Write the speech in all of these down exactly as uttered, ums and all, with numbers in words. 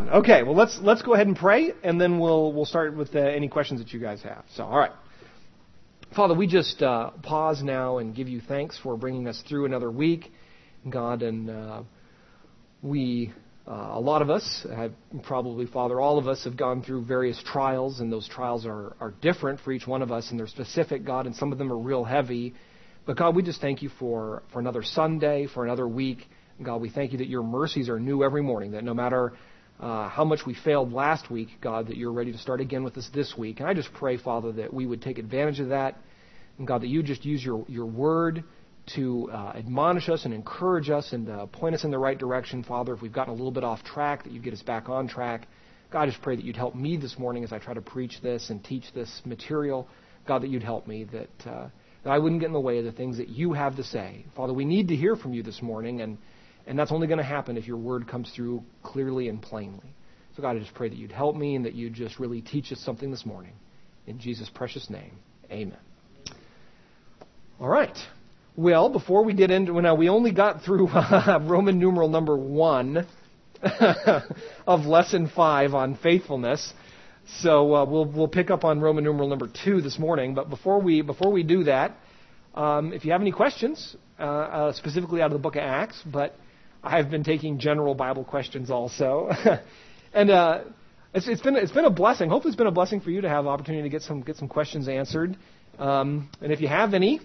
Okay, well let's let's go ahead and pray, and then we'll we'll start with uh, any questions that you guys have. So, all right. Father, we just uh, pause now and give you thanks for bringing us through another week, God, and uh, we, uh, a lot of us, have probably, Father, all of us have gone through various trials, and those trials are, are different for each one of us, and they're specific, God, and some of them are real heavy. But God, we just thank you for, for another Sunday, for another week. God, we thank you that your mercies are new every morning, that no matter uh, how much we failed last week, God, that you're ready to start again with us this week. And I just pray, Father, that we would take advantage of that. And God, that you just use your, your word to uh, admonish us and encourage us and uh, point us in the right direction, Father. If we've gotten a little bit off track, that you'd get us back on track. God, I just pray that you'd help me this morning as I try to preach this and teach this material. God, that you'd help me, that, uh, that I wouldn't get in the way of the things that you have to say. Father, we need to hear from you this morning, and And that's only going to happen if your word comes through clearly and plainly. So God, I just pray that you'd help me and that you'd just really teach us something this morning. In Jesus' precious name, amen. All right. Well, before we get into, well, now we only got through uh, Roman numeral number one of lesson five on faithfulness. So uh, we'll we'll pick up on Roman numeral number two this morning. But before we before we do that, um, if you have any questions, uh, uh, specifically out of the book of Acts, but I've been taking general Bible questions also, and uh, it's, it's been it's been a blessing. Hopefully, it's been a blessing for you to have the opportunity to get some get some questions answered. Um, and if you have any,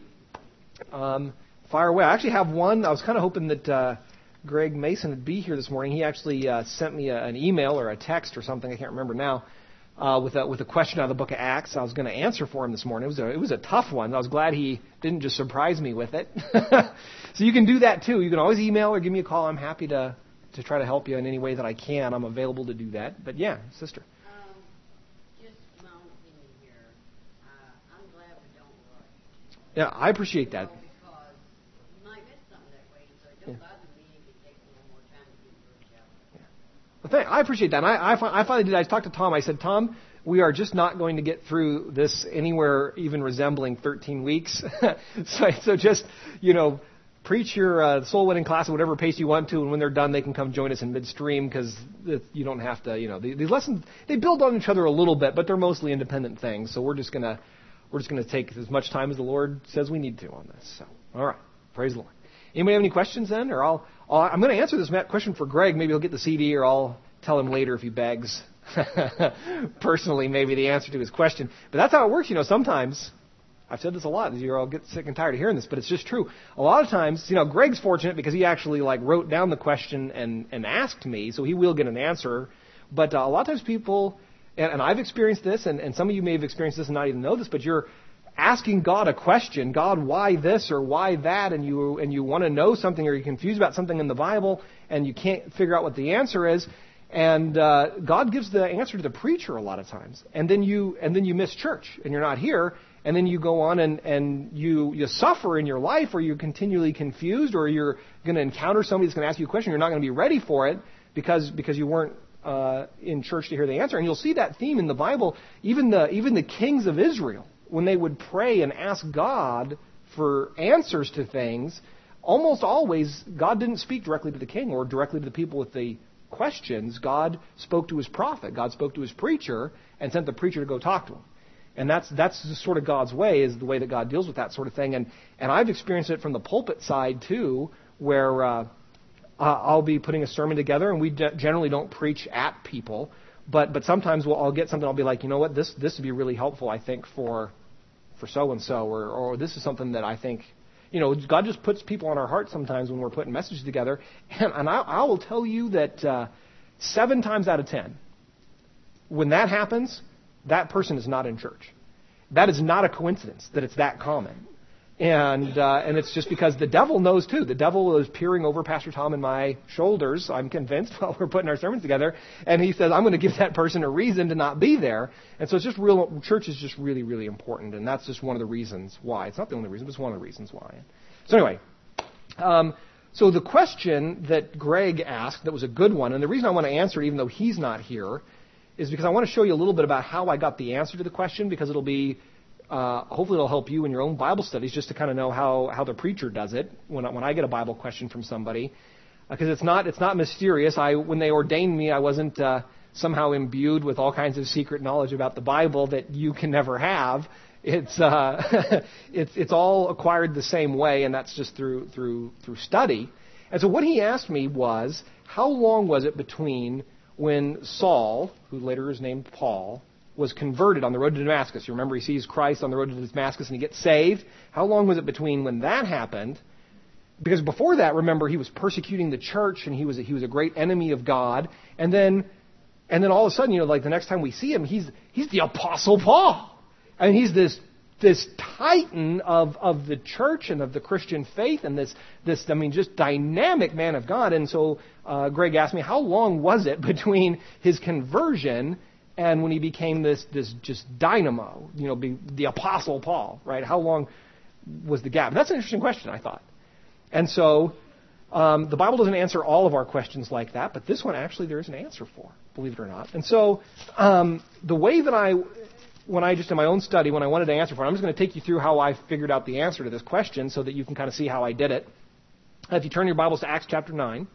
um, fire away. I actually have one. I was kind of hoping that uh, Greg Mason would be here this morning. He actually uh, sent me a, an email or a text or something. I can't remember now. Uh, with a with a question out of the book of Acts, I was going to answer for him this morning. It was a it was a tough one. I was glad he didn't just surprise me with it. So you can do that too. You can always email or give me a call. I'm happy to to try to help you in any way that I can. I'm available to do that. But yeah, sister. Um, just my own opinion here. Uh, I'm glad we don't rush. Yeah, I appreciate that. Because you might miss something that way, so it don't Yeah. bother me if it takes a little more time to get through it. Yeah. Well, thank, I appreciate that. And I, I, fi- I finally did. I talked to Tom. I said, Tom, we are just not going to get through this anywhere even resembling thirteen weeks. so, so just, you know, preach your uh, soul winning class at whatever pace you want to, and when they're done, they can come join us in midstream because you don't have to, you know, these, these lessons, they build on each other a little bit, but they're mostly independent things. So we're just gonna we're just gonna take as much time as the Lord says we need to on this. So, all right, praise the Lord. Anybody have any questions then, or I'll, I'll I'm going to answer this question for Greg. Maybe he'll get the C D, or I'll tell him later if he begs. Personally, maybe the answer to his question. But that's how it works, you know. Sometimes. I've said this a lot. You all get sick and tired of hearing this, but it's just true. A lot of times, you know, Greg's fortunate because he actually like wrote down the question and, and asked me, so he will get an answer. But uh, a lot of times people, and, and I've experienced this, and, and some of you may have experienced this and not even know this, but you're asking God a question, God, why this or why that, and you and you want to know something, or you're confused about something in the Bible, and you can't figure out what the answer is. And uh, God gives the answer to the preacher a lot of times, and then you and then you miss church, and you're not here. And then you go on and, and you, you suffer in your life, or you're continually confused, or you're going to encounter somebody that's going to ask you a question. You're not going to be ready for it because because you weren't uh, in church to hear the answer. And you'll see that theme in the Bible. Even the even the kings of Israel, when they would pray and ask God for answers to things, almost always God didn't speak directly to the king or directly to the people with the questions. God spoke to his prophet. God spoke to his preacher and sent the preacher to go talk to him. And that's that's just sort of God's way, is the way that God deals with that sort of thing. And and I've experienced it from the pulpit side too, where uh, I'll be putting a sermon together, and we de- generally don't preach at people, but but sometimes we'll, I'll get something. I'll be like, you know what, this this would be really helpful, I think, for for so and so, or or this is something that I think, you know, God just puts people on our heart sometimes when we're putting messages together. And and I, I will tell you that uh, seven times out of ten, when that happens, that person is not in church. That is not a coincidence that it's that common. And uh, and it's just because the devil knows too. The devil is peering over Pastor Tom and my shoulders, I'm convinced, while we're putting our sermons together. And he says, I'm going to give that person a reason to not be there. And so it's just real, church is just really, really important. And that's just one of the reasons why. It's not the only reason, but it's one of the reasons why. So anyway, um, so the question that Greg asked, that was a good one, and the reason I want to answer it even though he's not here, is because I want to show you a little bit about how I got the answer to the question, because it'll be, uh, hopefully it'll help you in your own Bible studies just to kind of know how, how the preacher does it when I, when I get a Bible question from somebody. because it's not it's not mysterious. I when they ordained me, I wasn't uh, somehow imbued with all kinds of secret knowledge about the Bible that you can never have. It's uh, it's it's all acquired the same way, and that's just through through through study. And so what he asked me was, how long was it between when Saul, who later is named Paul, was converted on the road to Damascus? You remember he sees Christ on the road to Damascus and he gets saved. How long was it between when that happened? Because before that, remember, he was persecuting the church and he was a, he was a great enemy of God. And then and then all of a sudden, you know, like the next time we see him, he's he's the Apostle Paul. I mean, he's this this titan of, of the church and of the Christian faith, and this this I mean, just dynamic man of God. And so uh, Greg asked me, how long was it between his conversion and when he became this this just dynamo, you know, be, the Apostle Paul, right? How long was the gap? And that's an interesting question, I thought. And so um, the Bible doesn't answer all of our questions like that, but this one actually there is an answer for, believe it or not. And so um, the way that I, when I just in my own study, when I wanted to answer for it, I'm just going to take you through how I figured out the answer to this question so that you can kind of see how I did it. If you turn your Bibles to Acts chapter nine.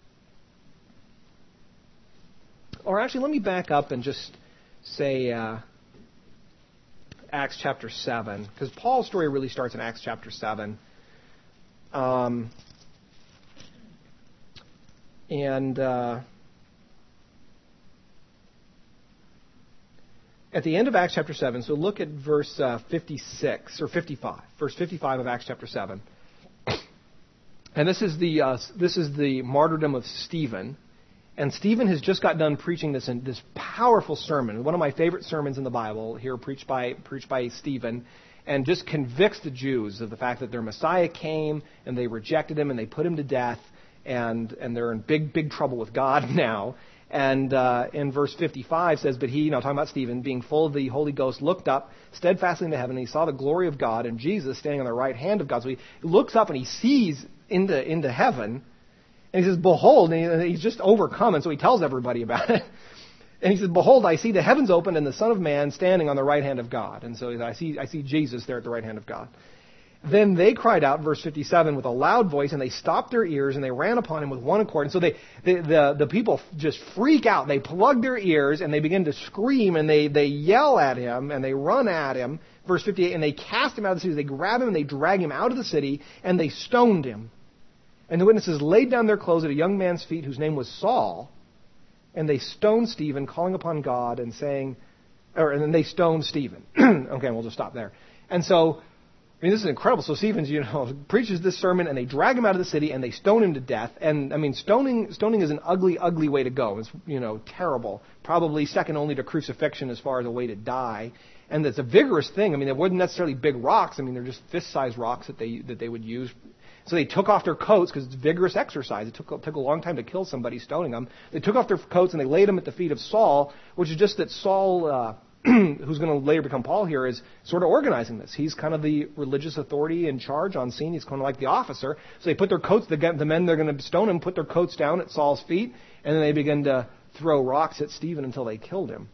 Or actually, let me back up and just say uh, Acts chapter seven, because Paul's story really starts in Acts chapter seven. Um, and uh, at the end of Acts chapter seven, so look at verse uh, fifty-six or fifty-five, verse fifty-five of Acts chapter seven. And this is the uh, this is the martyrdom of Stephen. And Stephen has just got done preaching this this powerful sermon, one of my favorite sermons in the Bible, here preached by preached by Stephen, and just convicts the Jews of the fact that their Messiah came and they rejected him and they put him to death, and and they're in big big trouble with God now. And uh, in verse fifty-five says, but he, you know, talking about Stephen, being full of the Holy Ghost, looked up steadfastly into heaven, and he saw the glory of God and Jesus standing on the right hand of God. So he looks up and he sees into into heaven. And he says, behold, and he's just overcome, and so he tells everybody about it. And he says, behold, I see the heavens opened and the Son of Man standing on the right hand of God. And so I see I see Jesus there at the right hand of God. Then they cried out, verse fifty-seven, with a loud voice, and they stopped their ears, and they ran upon him with one accord. And so they, they the, the people just freak out. They plug their ears, and they begin to scream, and they, they yell at him, and they run at him. Verse fifty-eight, and they cast him out of the city. They grab him, and they drag him out of the city, and they stoned him. And the witnesses laid down their clothes at a young man's feet whose name was Saul, and they stoned Stephen, calling upon God and saying, or and then they stoned Stephen. Okay, we'll just stop there. And so, I mean, this is incredible. So Stephen's, you know, preaches this sermon, and they drag him out of the city, and they stone him to death. And I mean, stoning stoning is an ugly, ugly way to go. It's, you know, terrible. Probably second only to crucifixion as far as a way to die. And it's a vigorous thing. I mean, they weren't necessarily big rocks. I mean, they're just fist-sized rocks that they that they would use. So they took off their coats because it's vigorous exercise. It took, took a long time to kill somebody stoning them. They took off their coats and they laid them at the feet of Saul, which is just that Saul, uh, who's going to later become Paul here, is sort of organizing this. He's kind of the religious authority in charge on scene. He's kind of like the officer. So they put their coats, the, the men they're going to stone him, put their coats down at Saul's feet, and then they begin to throw rocks at Stephen until they killed him.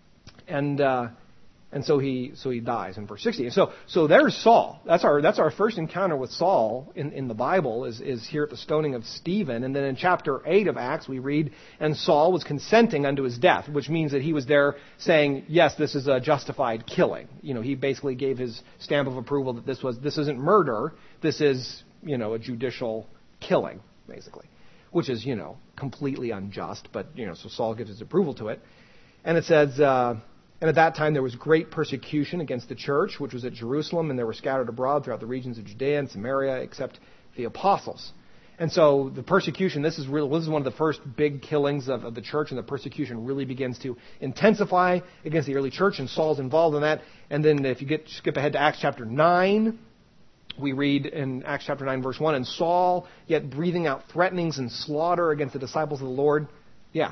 And... Uh, And so he so he dies in verse sixty. And so so there's Saul. That's our that's our first encounter with Saul in, in the Bible is, is here at the stoning of Stephen. And then in chapter eight of Acts we read, and Saul was consenting unto his death, which means that he was there saying, yes, this is a justified killing. You know, he basically gave his stamp of approval that this was this isn't murder, this is, you know, a judicial killing, basically. Which is, you know, completely unjust, but you know, so Saul gives his approval to it. And it says uh And at that time there was great persecution against the church, which was at Jerusalem, and they were scattered abroad throughout the regions of Judea and Samaria, except the apostles. And so the persecution, this is really, this is one of the first big killings of, of the church, and the persecution really begins to intensify against the early church, and Saul's involved in that. And then if you get skip ahead to Acts chapter nine, we read in Acts chapter nine, verse one, and Saul, yet breathing out threatenings and slaughter against the disciples of the Lord. Yeah.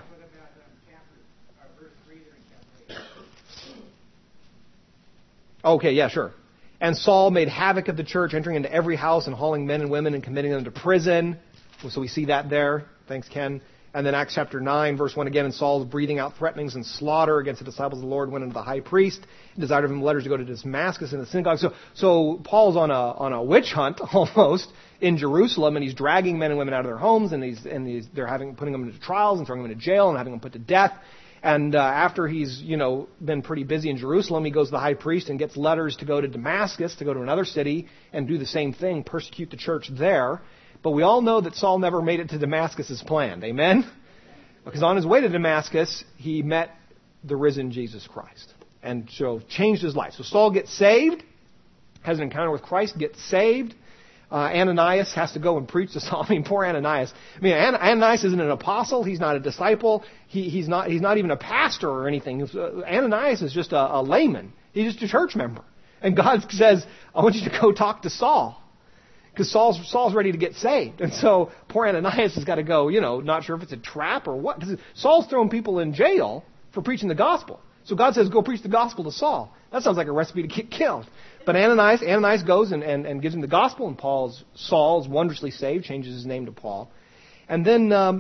Okay, yeah, sure. And Saul made havoc of the church, entering into every house and hauling men and women and committing them to prison. So we see that there. Thanks, Ken. And then Acts chapter nine, verse one again, and Saul's breathing out threatenings and slaughter against the disciples of the Lord went unto the high priest and desired of him letters to go to Damascus in the synagogue. So, so Paul's on a on a witch hunt almost in Jerusalem, and he's dragging men and women out of their homes, and he's and he's, they're having putting them into trials and throwing them into jail and having them put to death. And uh, after he's you know been pretty busy in Jerusalem, he goes to the high priest and gets letters to go to Damascus, to go to another city and do the same thing, persecute the church there. But we all know that Saul never made it to Damascus as planned. Amen? Because on his way to Damascus, he met the risen Jesus Christ. And so changed his life. So Saul gets saved, has an encounter with Christ, gets saved. Uh, Ananias has to go and preach to Saul. I mean, poor Ananias. I mean, An- Ananias isn't an apostle. He's not a disciple. He, he's not He's not even a pastor or anything. Uh, Ananias is just a, a layman. He's just a church member. And God says, I want you to go talk to Saul. Because Saul's, Saul's ready to get saved. And so poor Ananias has got to go, you know, not sure if it's a trap or what. Saul's throwing people in jail for preaching the gospel. So God says, go preach the gospel to Saul. That sounds like a recipe to get killed. But Ananias, Ananias goes and, and, and gives him the gospel, and Paul's Saul's wondrously saved, changes his name to Paul. And then um,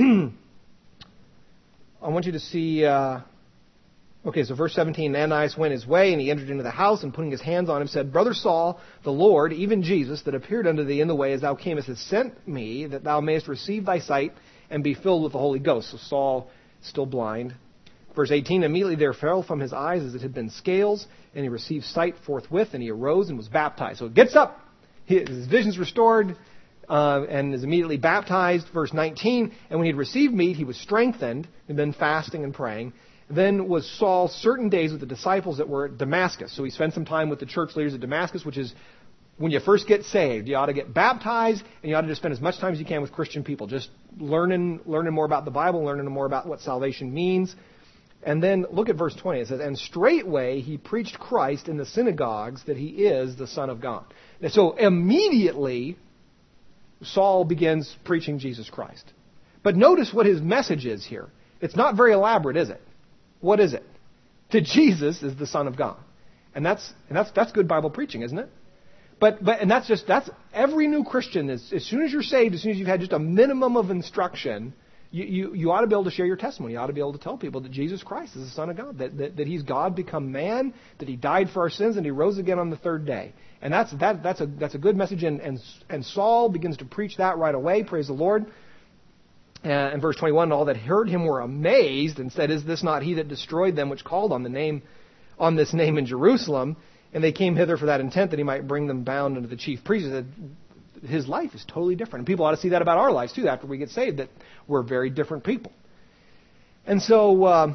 I want you to see... Uh, Okay, so verse seventeen, Ananias went his way, and he entered into the house, and putting his hands on him, said, Brother Saul, the Lord, even Jesus, that appeared unto thee in the way as thou camest, has sent me, that thou mayest receive thy sight, and be filled with the Holy Ghost. So Saul, still blind. Verse eighteen, immediately there fell from his eyes as it had been scales, and he received sight forthwith, and he arose and was baptized. So he gets up, his vision's restored, uh, and is immediately baptized. Verse nineteen, and when he had received meat, he was strengthened, and been fasting and praying. Then was Saul certain days with the disciples that were at Damascus. So he spent some time with the church leaders at Damascus, which is when you first get saved, you ought to get baptized, and you ought to just spend as much time as you can with Christian people, just learning, learning more about the Bible, learning more about what salvation means. And then look at verse twenty. It says, and straightway he preached Christ in the synagogues that he is the Son of God. And so immediately Saul begins preaching Jesus Christ. But notice what his message is here. It's not very elaborate, is it? What is it? That Jesus is the Son of God. And that's and that's that's good Bible preaching, isn't it? But but and that's just that's every new Christian is, as soon as you're saved, as soon as you've had just a minimum of instruction, you, you, you ought to be able to share your testimony. You ought to be able to tell people that Jesus Christ is the Son of God, that, that that He's God become man, that He died for our sins, and He rose again on the third day. And that's that that's a that's a good message. And and, and Saul begins to preach that right away. Praise the Lord. Uh, in verse twenty-one, all that heard him were amazed and said, is this not he that destroyed them which called on the name, on this name in Jerusalem? And they came hither for that intent, that he might bring them bound unto the chief priests. That his life is totally different. And people ought to see that about our lives too, after we get saved, that we're very different people. And so, uh,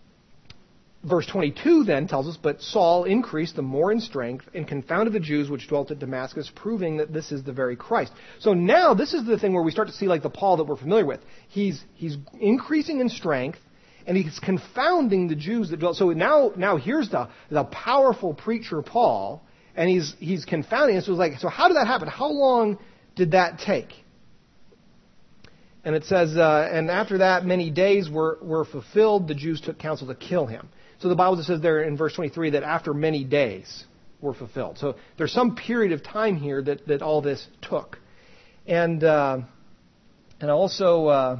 verse twenty-two then tells us, but Saul increased the more in strength and confounded the Jews which dwelt at Damascus, proving that this is the very Christ. So now this is the thing where we start to see like the Paul that we're familiar with. He's he's increasing in strength, and he's confounding the Jews that dwelt. So now now here's the the powerful preacher Paul, and he's he's confounding. So it's like, so how did that happen? How long did that take? And it says, uh, and after that many days were were fulfilled. The Jews took counsel to kill him. So the Bible says there in verse twenty-three that after many days were fulfilled. So there's some period of time here that, that all this took. And uh, and also, uh,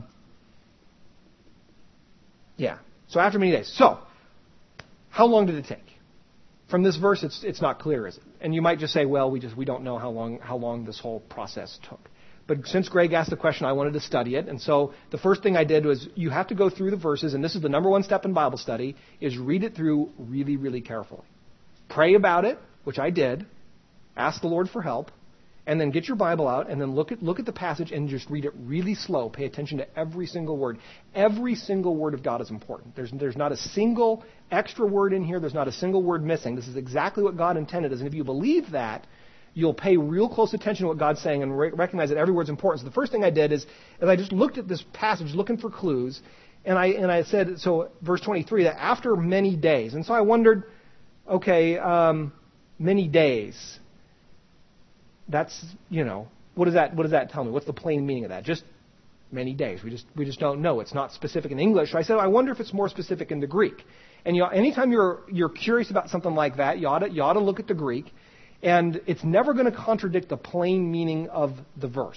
yeah, so after many days. So how long did it take? From this verse, it's it's not clear, is it? And you might just say, well, we just we don't know how long how long this whole process took. But since Greg asked the question, I wanted to study it. And so the first thing I did was you have to go through the verses, and this is the number one step in Bible study, is read it through really, really carefully. Pray about it, which I did. Ask the Lord for help. And then get your Bible out, and then look at look at the passage and just read it really slow. Pay attention to every single word. Every single word of God is important. There's, there's not a single extra word in here. There's not a single word missing. This is exactly what God intended. And if you believe that, you'll pay real close attention to what God's saying and re- recognize that every word's important. So the first thing I did is, is I just looked at this passage looking for clues, and I and I said, so verse twenty-three, that after many days. And so I wondered, okay, um, many days. That's, you know, what does that what does that tell me? What's the plain meaning of that? Just many days. We just we just don't know. It's not specific in English. So I said, I wonder if it's more specific in the Greek. And you know, anytime you're you're curious about something like that, you ought to, you ought to look at the Greek. And it's never going to contradict the plain meaning of the verse.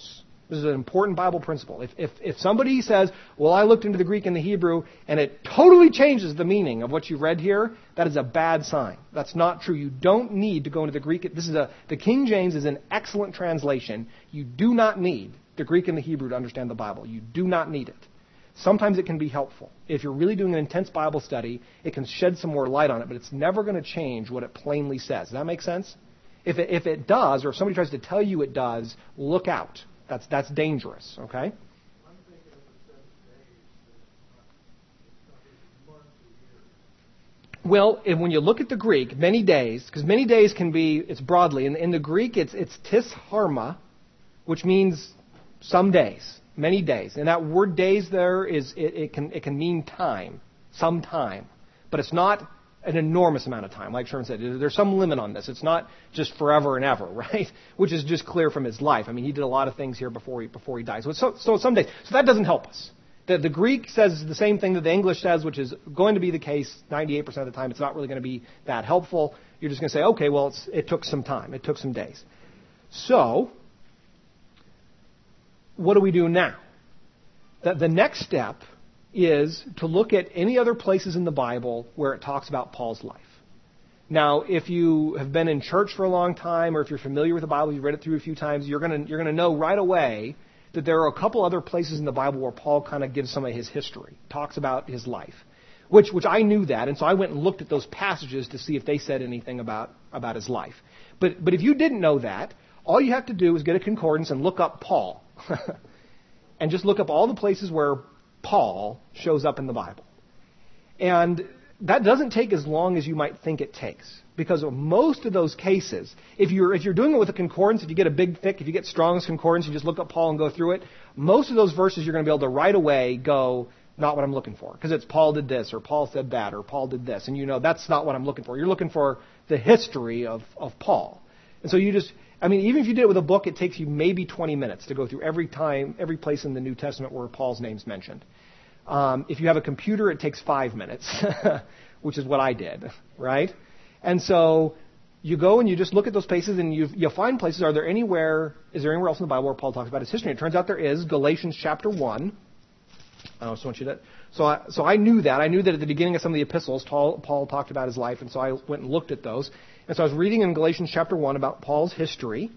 This is an important Bible principle. If, if, if somebody says, well, I looked into the Greek and the Hebrew, and it totally changes the meaning of what you read here, that is a bad sign. That's not true. You don't need to go into the Greek. This is a, the King James is an excellent translation. You do not need the Greek and the Hebrew to understand the Bible. You do not need it. Sometimes it can be helpful. If you're really doing an intense Bible study, it can shed some more light on it, but it's never going to change what it plainly says. Does that make sense? If it, if it does, or if somebody tries to tell you it does, look out. That's that's dangerous, okay? I'm thinking of the seven days. It's not even months or years. Well, if, when you look at the Greek, many days, because many days can be, it's broadly. In, in the Greek, it's it's tis harma, which means some days, many days. And that word days there is, it, it can it can mean time, some time. But it's not an enormous amount of time. Like Sherman said, there's some limit on this. It's not just forever and ever, right? Which is just clear from his life. I mean, he did a lot of things here before he before he died. So, so, so some days. So that doesn't help us. The, the Greek says the same thing that the English says, which is going to be the case ninety-eight percent of the time. It's not really going to be that helpful. You're just going to say, okay, well, it's, it took some time. It took some days. So, what do we do now? The, the next step is to look at any other places in the Bible where it talks about Paul's life. Now, if you have been in church for a long time, or if you're familiar with the Bible, you've read it through a few times, you're going to you're going to know right away that there are a couple other places in the Bible where Paul kind of gives some of his history, talks about his life, which which I knew that, and so I went and looked at those passages to see if they said anything about about his life. But but if you didn't know that, all you have to do is get a concordance and look up Paul, and just look up all the places where Paul shows up in the Bible. And that doesn't take as long as you might think it takes. Because of most of those cases, if you're if you're doing it with a concordance, if you get a big, thick, if you get Strong's concordance, you just look up Paul and go through it, most of those verses you're going to be able to right away go, not what I'm looking for. Because it's Paul did this, or Paul said that, or Paul did this. And you know, that's not what I'm looking for. You're looking for the history of, of Paul. And so you just, I mean, even if you did it with a book, it takes you maybe twenty minutes to go through every time, every place in the New Testament where Paul's name's mentioned. Um, if you have a computer, it takes five minutes, which is what I did, right? And so you go and you just look at those places and you you find places. Are there anywhere? Is there anywhere else in the Bible where Paul talks about his history? It turns out there is. Galatians chapter one. I just want you to. So I, so I knew that. I knew that at the beginning of some of the epistles, Paul, Paul talked about his life, and so I went and looked at those. And so I was reading in Galatians chapter one about Paul's history.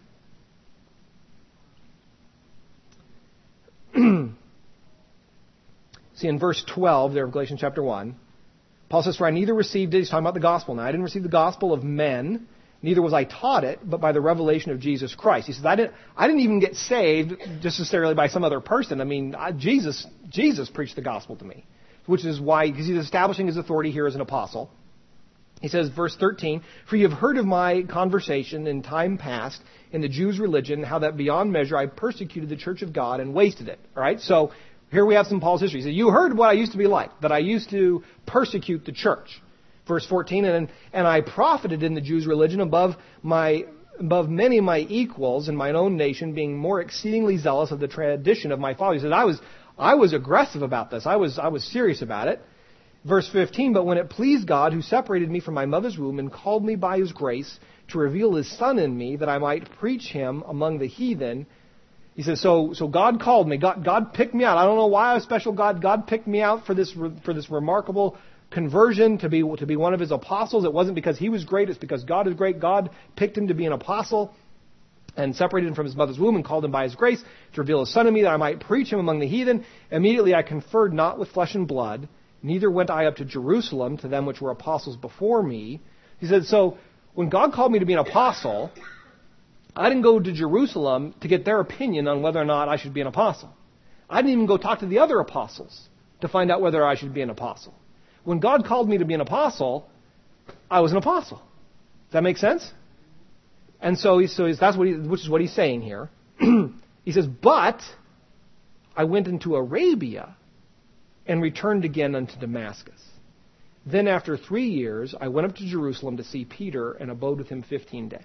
See, in verse twelve there of Galatians chapter one, Paul says, for I neither received it, he's talking about the gospel now, I didn't receive the gospel of men, neither was I taught it, but by the revelation of Jesus Christ. He says, I didn't, I didn't even get saved just necessarily by some other person. I mean, I, Jesus, Jesus preached the gospel to me, which is why, because he's establishing his authority here as an apostle. He says, verse thirteen, for you have heard of my conversation in time past in the Jews' religion, how that beyond measure I persecuted the church of God and wasted it. All right, so here we have some Paul's history. He said, you heard what I used to be like, that I used to persecute the church. Verse fourteen, and and I profited in the Jews' religion above my above many of my equals in mine own nation, being more exceedingly zealous of the tradition of my fathers. He said, I was I was aggressive about this. I was I was serious about it. Verse fifteen, but when it pleased God, who separated me from my mother's womb and called me by his grace to reveal his Son in me, that I might preach him among the heathen. He says, so so God called me. God God picked me out. I don't know why I was special. God God picked me out for this for this remarkable conversion to be to be one of his apostles. It wasn't because he was great. It's because God is great. God picked him to be an apostle and separated him from his mother's womb and called him by his grace to reveal his Son in me, that I might preach him among the heathen. Immediately I conferred not with flesh and blood, neither went I up to Jerusalem to them which were apostles before me. He said, so when God called me to be an apostle, I didn't go to Jerusalem to get their opinion on whether or not I should be an apostle. I didn't even go talk to the other apostles to find out whether I should be an apostle. When God called me to be an apostle, I was an apostle. Does that make sense? And so, he, so he's, that's what he, which is what he's saying here. He says, but I went into Arabia and returned again unto Damascus. Then after three years, I went up to Jerusalem to see Peter and abode with him fifteen days.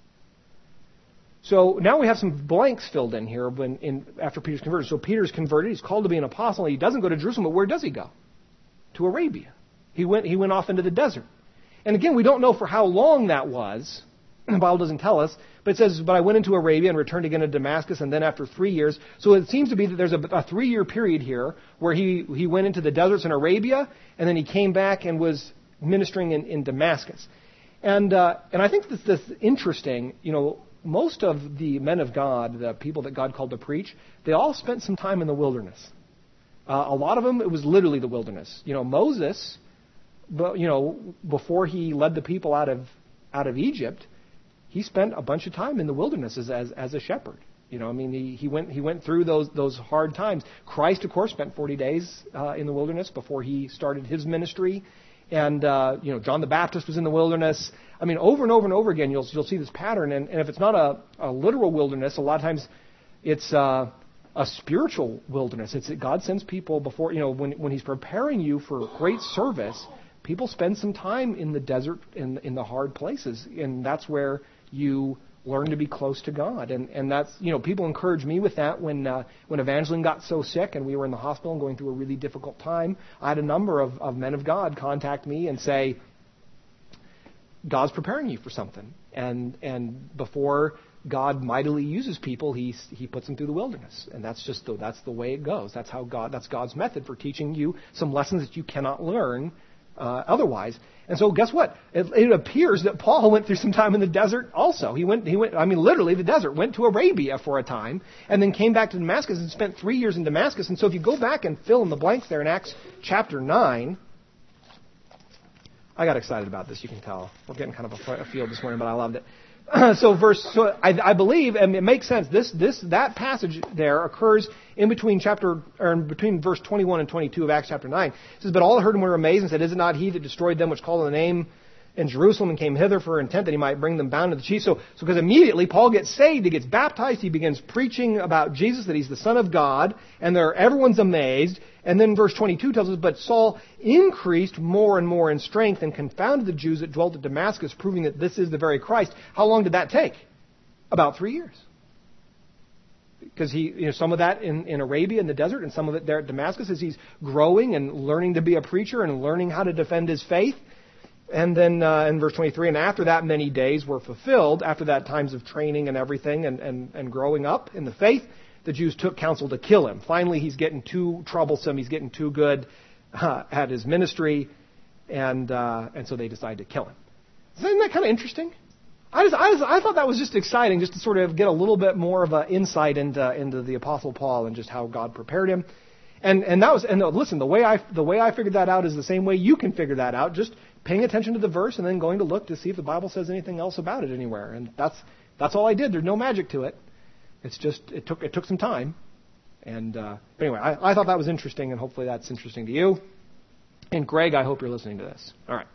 So now we have some blanks filled in here when in, after Peter's converted. So Peter's converted. He's called to be an apostle. He doesn't go to Jerusalem, but where does he go? To Arabia. He went, he went off into the desert. And again, we don't know for how long that was. The Bible doesn't tell us, but it says, but I went into Arabia and returned again to Damascus, and then after three years. So it seems to be that there's a, a three-year period here where he, he went into the deserts in Arabia, and then he came back and was ministering in, in Damascus. And uh, and I think this, this is interesting. You know, most of the men of God, the people that God called to preach, they all spent some time in the wilderness. Uh, a lot of them, it was literally the wilderness. You know, Moses, but you know, before he led the people out of out of Egypt, he spent a bunch of time in the wilderness as as, as a shepherd. You know, I mean, he, he went he went through those those hard times. Christ, of course, spent forty days uh, in the wilderness before he started his ministry. And, uh, you know, John the Baptist was in the wilderness. I mean, over and over and over again, you'll you'll see this pattern. And, and if it's not a, a literal wilderness, a lot of times it's uh, a spiritual wilderness. It's that God sends people before, you know, when when He's preparing you for great service, people spend some time in the desert, in in the hard places, and that's where you learn to be close to God. And and that's, you know, people encourage me with that when uh, when Evangeline got so sick and we were in the hospital and going through a really difficult time. I had a number of, of men of God contact me and say, God's preparing you for something. And and before God mightily uses people, he he puts them through the wilderness. And that's just the, that's the way it goes. That's how God that's God's method for teaching you some lessons that you cannot learn Uh, otherwise. And so guess what? It, it appears that Paul went through some time in the desert also. He went, he went, I mean, literally the desert, went to Arabia for a time, and then came back to Damascus and spent three years in Damascus. And so if you go back and fill in the blanks there in Acts chapter nine, I got excited about this, you can tell. We're getting kind of a, a field this morning, but I loved it. so verse, so I, I believe, and it makes sense. This, this, that passage there occurs in between chapter, or in between verse twenty-one and twenty-two of Acts chapter nine. It says, "But all heard him were amazed and said, Is it not he that destroyed them which called on the name in Jerusalem and came hither for intent that he might bring them bound to the chief?" So, so because immediately Paul gets saved, he gets baptized, he begins preaching about Jesus, that he's the Son of God, and there everyone's amazed. And then verse twenty-two tells us, "But Saul increased more and more in strength and confounded the Jews that dwelt at Damascus, proving that this is the very Christ." How long did that take? About three years. Because he, you know, some of that in, in Arabia in the desert, and some of it there at Damascus as he's growing and learning to be a preacher and learning how to defend his faith. And then uh, in verse twenty-three, "And after that many days were fulfilled," after that times of training and everything and, and, and growing up in the faith, "the Jews took counsel to kill him." Finally, he's getting too troublesome. He's getting too good uh, at his ministry. And uh, and so they decide to kill him. Isn't that kind of interesting? I just, I, just, I thought that was just exciting, just to sort of get a little bit more of an insight into into the Apostle Paul and just how God prepared him. And and that was and listen, the way I the way I figured that out is the same way you can figure that out. Just paying attention to the verse and then going to look to see if the Bible says anything else about it anywhere. And that's that's all I did. There's no magic to it. It's just it took it took some time. And uh, but anyway, I, I thought that was interesting, and hopefully that's interesting to you. And Greg, I hope you're listening to this. All right,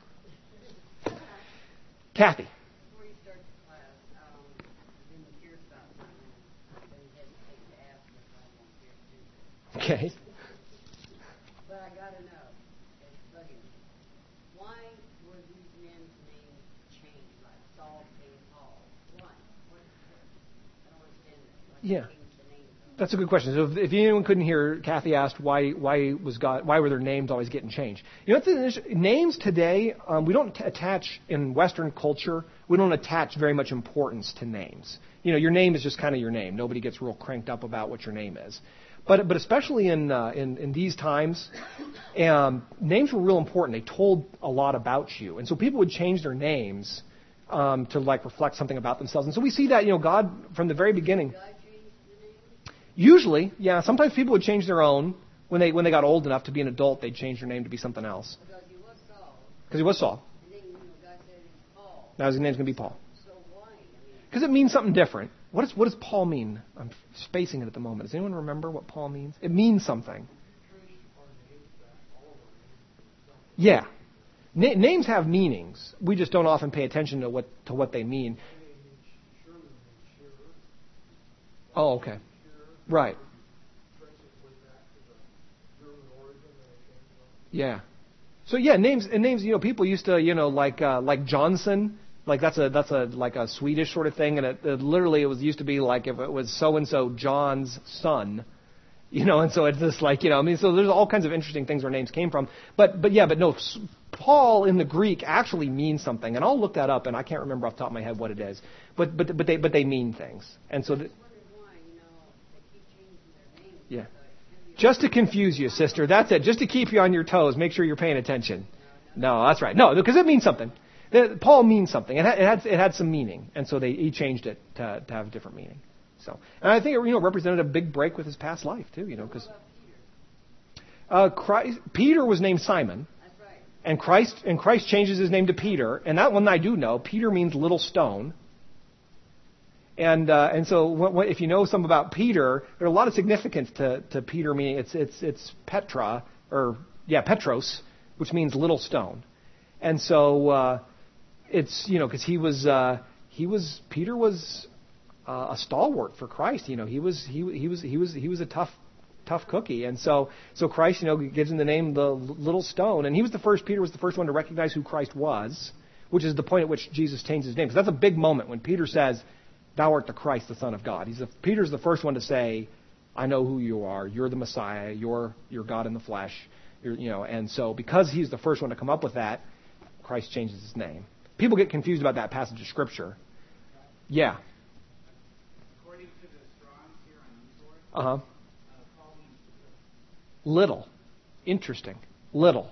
Kathy. Before you start the class, um, I've been curious about something. I didn't hesitate to ask if I won't hear to do this. Okay. But I got to know, it's bugging me. Why were these men's names changed, like Saul became Paul? Why? What, what, I don't understand that. Why Yeah. change the names? That's a good question. So if, if anyone couldn't hear, Kathy asked why why was God why were their names always getting changed? You know, what's the, names today um, we don't t- attach in Western culture. We don't attach very much importance to names. You know, your name is just kind of your name. Nobody gets real cranked up about what your name is. But but especially in uh, in, in these times, um, names were real important. They told a lot about you, and so people would change their names um, to like reflect something about themselves. And so we see that, you know, God from the very beginning. God changed the name? Usually, yeah. Sometimes people would change their own when they when they got old enough to be an adult. They'd change their name to be something else. Because he was Saul. Because he was Saul. And then, you know, God said he's Paul. Now his name's going to be Paul. So why? I mean, Because it means something different. What, is, what does Paul mean? I'm spacing it at the moment. Does anyone remember what Paul means? It means something. Yeah. Na- names have meanings. We just don't often pay attention to what to what they mean. Oh, okay. Right. Yeah. So yeah, names and names. You know, people used to, you know, like uh, like Johnson. Like that's a that's a like a Swedish sort of thing, and it, it literally it was used to be like if it was so and so John's son, you know, and so it's just like, you know, I mean, so there's all kinds of interesting things where names came from. But but yeah, but no, Paul in the Greek actually means something, and I'll look that up, and I can't remember off the top of my head what it is. But but but they but they mean things, and so. The, yeah. Just to confuse you, sister. That's it. Just to keep you on your toes. Make sure you're paying attention. No, that's right. No, because it means something. Paul means something. It had, it had, it had some meaning, and so they he changed it to, to have a different meaning. So, and I think it you know represented a big break with his past life too. You know, because uh, Christ, Peter was named Simon, and Christ and Christ changes his name to Peter, and that one I do know. Peter means little stone. And uh, and so what, what, if you know some about Peter, there's a lot of significance to, to Peter. Meaning it's it's it's Petra or yeah Petros, which means little stone. And so uh, it's you know because he was uh, he was Peter was uh, a stalwart for Christ. You know he was he he was he was he was a tough tough cookie. And so so Christ you know gives him the name the little stone. And he was the first. Peter was the first one to recognize who Christ was, which is the point at which Jesus changed his name. Because that's a big moment when Peter says, "Thou art the Christ, the Son of God." He's the, Peter's the first one to say, "I know who you are. You're the Messiah. You're you're God in the flesh." You're, you know, and so because he's the first one to come up with that, Christ changes his name. People get confused about that passage of Scripture. Yeah. According to the Strong's here on Eastward, Uh huh. uh, Paul means Little. Interesting. Little.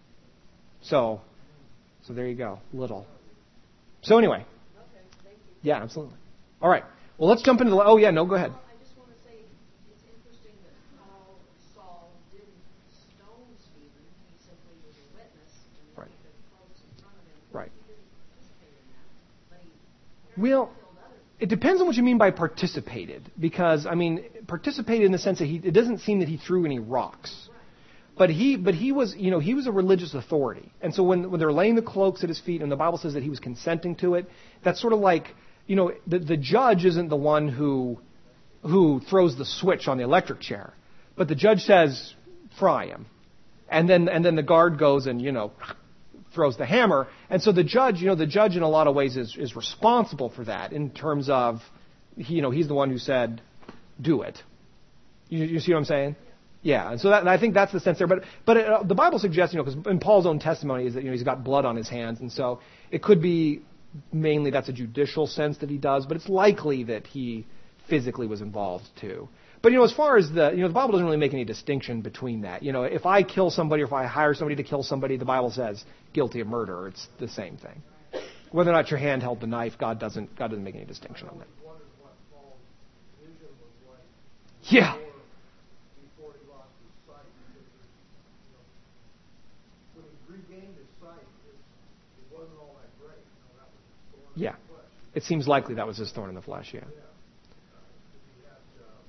So, so there you go. Little. So anyway. Okay, thank you. Yeah, absolutely. All right. Well, let's jump into the. Oh yeah, no, go ahead. Well, I just want to say it's interesting that Paul, Saul didn't stone Stephen. He simply was a witness, and they Right. put the clothes in front of him. Right. He didn't participate in that, but he Well, killed others. it depends on what you mean by participated, because I mean participated in the sense that he. It doesn't seem that he threw any rocks. But he, but he was, you know, he was a religious authority, and so when when they're laying the cloaks at his feet, and the Bible says that he was consenting to it, that's sort of like, you know, the the judge isn't the one who who throws the switch on the electric chair, but the judge says, "Fry him," and then and then the guard goes and you know throws the hammer, and so the judge, you know, the judge in a lot of ways is is responsible for that in terms of, he, you know, he's the one who said, "Do it." You, you see what I'm saying? Yeah, and so that, and I think that's the sense there. But but it, uh, the Bible suggests, you know, because in Paul's own testimony is that you know he's got blood on his hands, and so it could be mainly that's a judicial sense that he does, but it's likely that he physically was involved too. But you know, as far as the you know the Bible doesn't really make any distinction between that. You know, if I kill somebody or if I hire somebody to kill somebody, the Bible says guilty of murder. It's the same thing. Whether or not your hand held the knife, God doesn't God doesn't make any distinction on that. I wondered what Paul's vision was like Yeah. before, before he lost his sight. Because there's, you know, when he regained his sight, it, it wasn't all that great. You know, that was his thorn in Yeah. the flesh. It seems likely that was his thorn in the flesh. Yeah. Yeah. Uh, 'cause he had,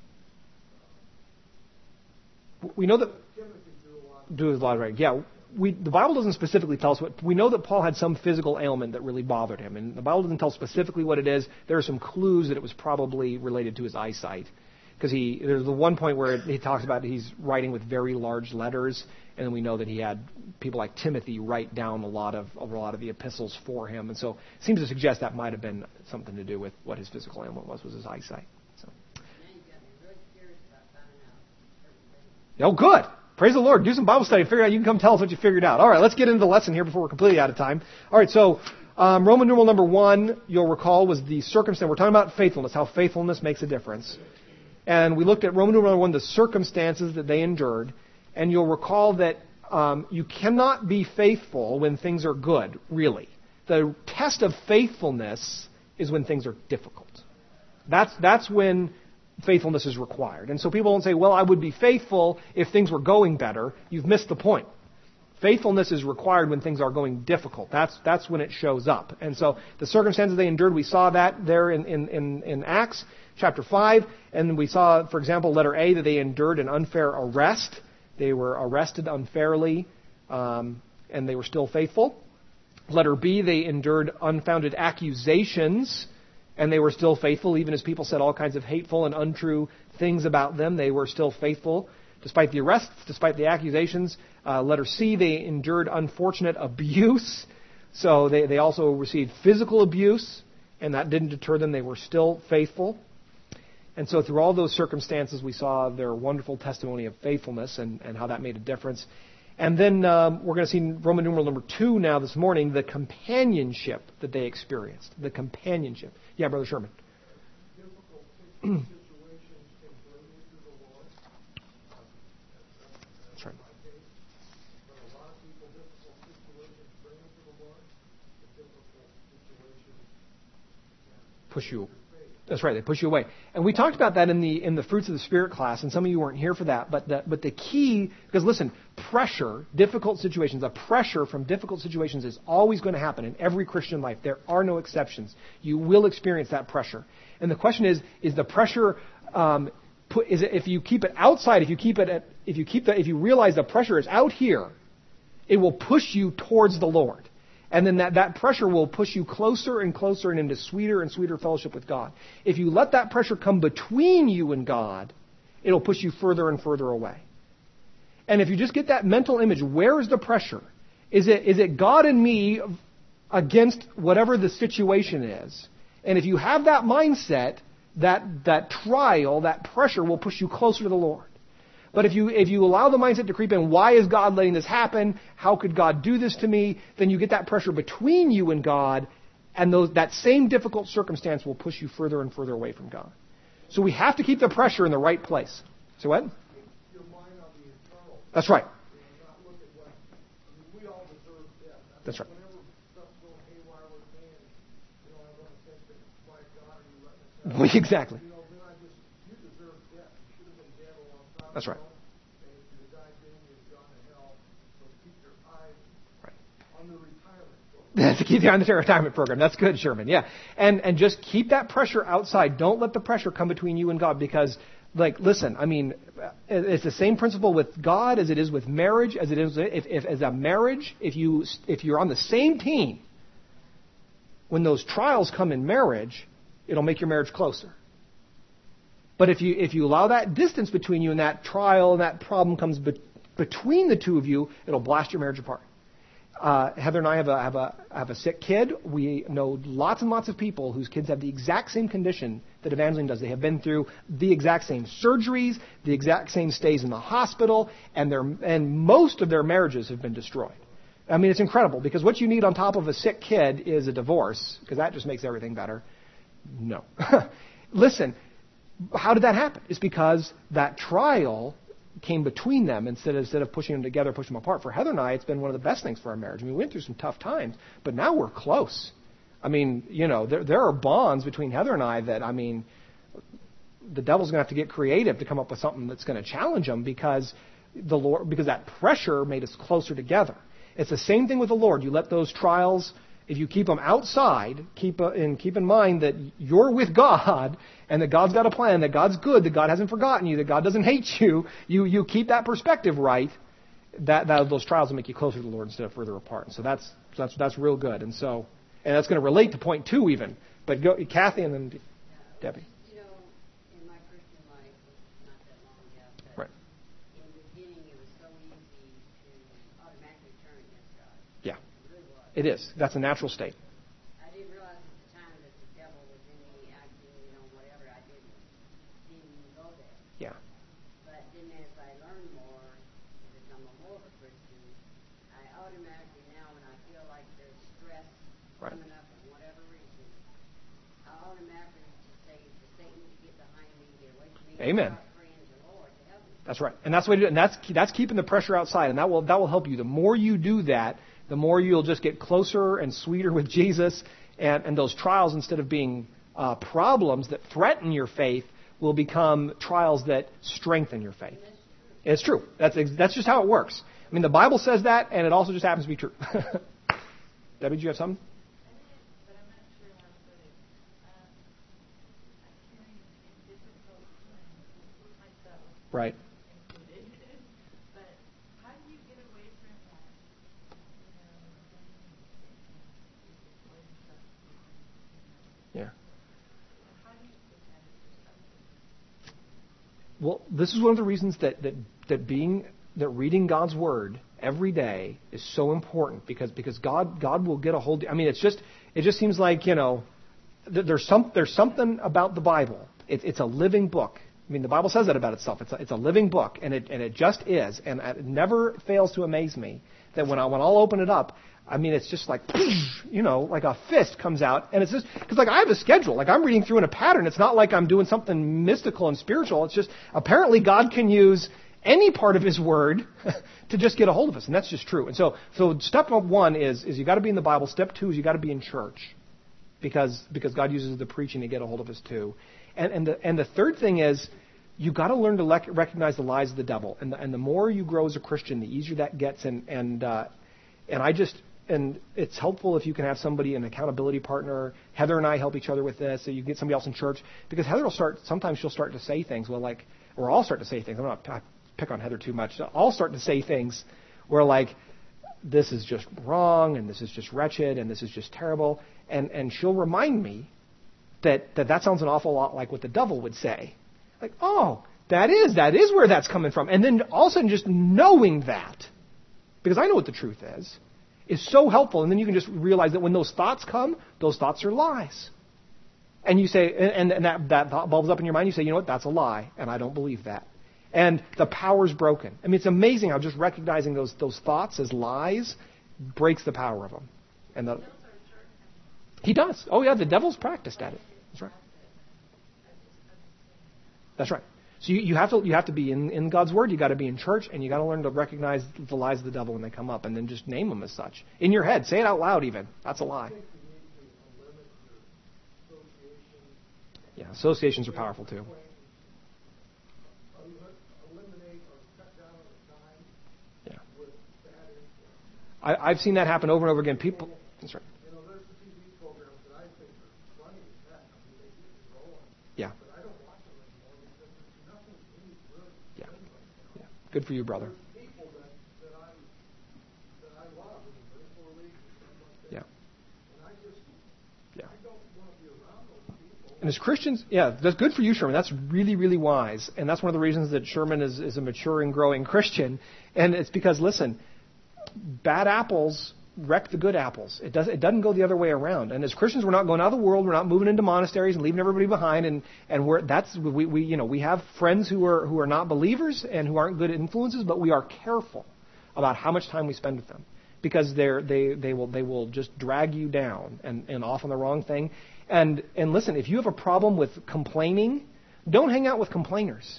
uh, We know that. Timothy do a lot of Do a lot of writing. Yeah, we the Bible doesn't specifically tell us what. We know that Paul had some physical ailment that really bothered him, and the Bible doesn't tell specifically what it is. There are some clues that it was probably related to his eyesight, because he there's the one point where he talks about he's writing with very large letters, and then we know that he had people like Timothy write down a lot of a lot of the epistles for him, and so it seems to suggest that might have been something to do with what his physical ailment was was his eyesight. So. Now you got me really curious about finding out everything. Oh, good. Praise the Lord. Do some Bible study. Figure out. You can come tell us what you figured out. All right, let's get into the lesson here before we're completely out of time. All right, so um, Roman numeral number one, you'll recall, was the circumstance. We're talking about faithfulness, how faithfulness makes a difference. And we looked at Roman numeral number one, the circumstances that they endured. And you'll recall that um, you cannot be faithful when things are good, really. The test of faithfulness is when things are difficult. That's that's when faithfulness is required. And so people don't say, well, I would be faithful if things were going better. You've missed the point. Faithfulness is required when things are going difficult. That's that's when it shows up. And so the circumstances they endured, we saw that there in, in, in, in Acts chapter five. And we saw, for example, letter A, that they endured an unfair arrest. They were arrested unfairly, um, and they were still faithful. Letter B, they endured unfounded accusations, and they were still faithful, even as people said all kinds of hateful and untrue things about them. They were still faithful, despite the arrests, despite the accusations. Uh, letter C, they endured unfortunate abuse. So they, they also received physical abuse, and that didn't deter them. They were still faithful. And so through all those circumstances, we saw their wonderful testimony of faithfulness and, and how that made a difference. And then um, we're going to see in Roman numeral number two now this morning, the companionship that they experienced. The companionship. Yeah, Brother Sherman. Difficult situations can bring you to the Lord. That's right. My case. But a lot of people, difficult situations bring them to the Lord. The difficult situations Push you. That's right. They push you away. And we talked about that in the in the Fruits of the Spirit class, and some of you weren't here for that. But the, but the key, because listen, pressure, difficult situations, the pressure from difficult situations is always going to happen in every Christian life. There are no exceptions. You will experience that pressure. And the question is, is the pressure, um, put, is it, if you keep it outside, if you keep it, at, if you keep the, if you realize the pressure is out here, it will push you towards the Lord. And then that, that pressure will push you closer and closer and into sweeter and sweeter fellowship with God. If you let that pressure come between you and God, it'll push you further and further away. And if you just get that mental image, where is the pressure? Is it, is it God and me against whatever the situation is? And if you have that mindset, that, that trial, that pressure will push you closer to the Lord. But if you if you allow the mindset to creep in, why is God letting this happen? How could God do this to me? Then you get that pressure between you and God, and those, that same difficult circumstance will push you further and further away from God. So we have to keep the pressure in the right place. So what? your mind on the eternal. That's right. You know, not look at what I mean, we all deserve death. I mean, That's right. Whenever stuff's going haywire with me, and you know, I want to think that, my God, are you letting this happen? Exactly. You know, then I just, you deserve death. You should have been dead a long time That's right. ago. And if you died then, you'd gone to hell. So keep your eyes Right. on the retirement program. To keep you on the retirement program. That's good, Sherman. Yeah. And and just keep that pressure outside. Don't let the pressure come between you and God, because, like, listen, I mean, it's the same principle with God as it is with marriage, as it is if, if as a marriage, if you if you're on the same team, when those trials come in marriage, it'll make your marriage closer. But if you if you allow that distance between you and that trial and that problem comes be, between the two of you, it'll blast your marriage apart. Uh, Heather and I have a, have a have a sick kid. We know lots and lots of people whose kids have the exact same condition that Evangeline does. They have been through the exact same surgeries, the exact same stays in the hospital, and their and most of their marriages have been destroyed. I mean, it's incredible, because what you need on top of a sick kid is a divorce, because that just makes everything better. No. Listen, how did that happen? It's because that trial came between them instead of, instead of pushing them together, pushing them apart. For Heather and I, it's been one of the best things for our marriage. I mean, we went through some tough times, but now we're close. I mean, you know, there there are bonds between Heather and I that, I mean, the devil's going to have to get creative to come up with something that's going to challenge them, because the Lord, because that pressure made us closer together. It's the same thing with the Lord. You let those trials, if you keep them outside, keep uh, and keep in mind that you're with God, and that God's got a plan, that God's good, that God hasn't forgotten you, that God doesn't hate you. You you keep that perspective right. That, that those trials will make you closer to the Lord instead of further apart. And so that's that's that's real good. And so and that's going to relate to point two even. But go, Kathy, and then Debbie. You know, in my Christian life, not that long ago, but Right. in the beginning, it was so easy to automatically turn against God. Yeah, It really was. it is. That's a natural state. I didn't realize at the time that the devil was in me acting, you know, whatever. I didn't, didn't even go there. Yeah. But then as I learn more and become a more of a Christian, I automatically now, when I feel like there's stress Right. coming up for whatever reason, I automatically just say to Satan to get behind me, get away from me. Amen. And start praying to the Lord to help me. That's right. And that's what you do. And that's that's keeping the pressure outside, and that will that will help you. The more you do that, the more you'll just get closer and sweeter with Jesus, and, and those trials, instead of being uh, problems that threaten your faith, will become trials that strengthen your faith. It's true. That's ex- that's just how it works. I mean, the Bible says that, and it also just happens to be true. Debbie, do you have something? But I'm not sure how to put it. Um, I'm hearing in difficult times myself Right. included. But how do you get away from that? You know, when stuff, Yeah. how do you put that in perspective? Well, this is one of the reasons that, that, that being that reading God's Word every day is so important, because because God God will get a hold. I mean, it's just it just seems like, you know, th- there's some there's something about the Bible. It's it's a living book. I mean, the Bible says that about itself. It's a, it's a living book, and it and it just is. And it never fails to amaze me that when I when I'll open it up, I mean, it's just like, you know, like a fist comes out, and it's just because like I have a schedule. Like I'm reading through in a pattern. It's not like I'm doing something mystical and spiritual. It's just apparently God can use any part of His Word to just get a hold of us, and that's just true. And so, so step one is is you got to be in the Bible. Step two is you got to be in church, because because God uses the preaching to get a hold of us too. And and the and the third thing is you got to learn to le- recognize the lies of the devil. And the, and the more you grow as a Christian, the easier that gets. And and uh, and I just and it's helpful if you can have somebody, an accountability partner. Heather and I help each other with this. So you get somebody else in church, because Heather will start. Sometimes she'll start to say things. Well, like or I'll start to say things. I'm not I pick on Heather too much. I'll start to say things where like this is just wrong, and this is just wretched, and this is just terrible. And and she'll remind me that that, that sounds an awful lot like what the devil would say. Like, oh, that is, that is where that's coming from. And then all of a sudden just knowing that, because I know what the truth is, is so helpful. And then you can just realize that when those thoughts come, those thoughts are lies. And you say, and, and that, that thought bulbs up in your mind, you say, you know what, that's a lie, and I don't believe that. And the power's broken. I mean, it's amazing how just recognizing those, those thoughts as lies breaks the power of them. And the, he does. Oh, yeah, the devil's practiced at it. That's right. That's right. So you, you have to you have to be in, in God's Word. You got to be in church, and you got to learn to recognize the lies of the devil when they come up, and then just name them as such in your head. Say it out loud. Even that's a lie. Yeah, associations are powerful too. Yeah, I, I've seen that happen over and over again. People. That's right. Yeah. Good for you, brother. Yeah. Yeah. And as Christians, yeah, that's good for you, Sherman. That's really, really wise. And that's one of the reasons that Sherman is, is a mature and growing Christian. And it's because, listen, bad apples wreck the good apples. It doesn't, it doesn't go the other way around. And as Christians, we're not going out of the world. We're not moving into monasteries and leaving everybody behind. And, and we're, that's, we, we, you know, we have friends who are, who are not believers and who aren't good influences, but we are careful about how much time we spend with them, because they're, they, they will, they will just drag you down and, and off on the wrong thing. And, and listen, if you have a problem with complaining, don't hang out with complainers,